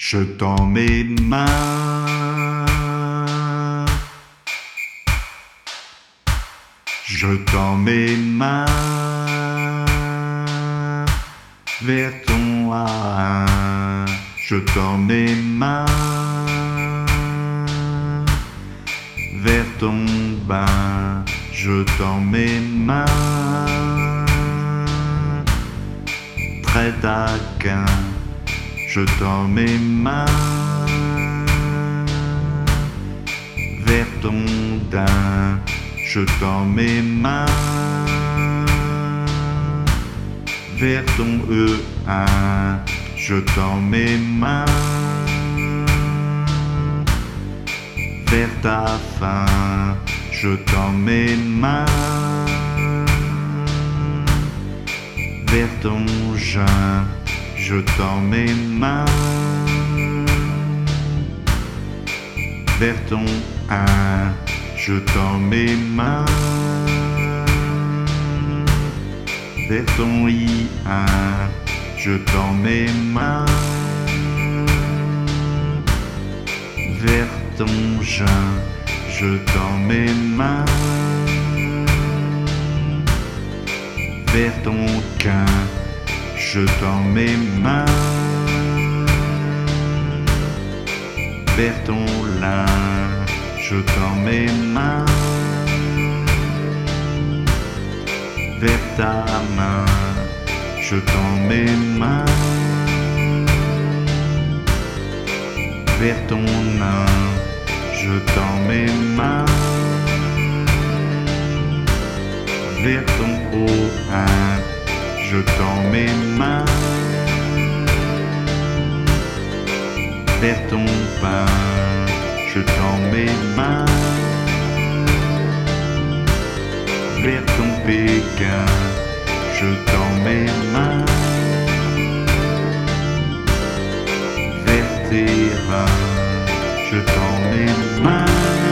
Je tends mes mains, je tends mes mains vers ton harin. Je tends mes mains vers ton bain. Je tends mes mains très taquin. Je tends mes mains vers ton daim. Je tends mes mains vers ton E1. Je tends mes mains vers ta fin. Je tends mes mains vers ton jeun. Je tends mes mains vers ton 1. Je tends mes mains vers ton I1. Je tends mes mains vers ton jeun. Je tends mes mains vers ton quin. Je tends mes mains vers ton lin. Je tends mes mains vers ta main. Je tends mes mains vers ton nain. Je tends mes mains vers ton O1. Je tends mes mains vers ton pain. Je tends mes mains vers ton Pékin. Je tends mes mains vers tes reins. Je tends mes mains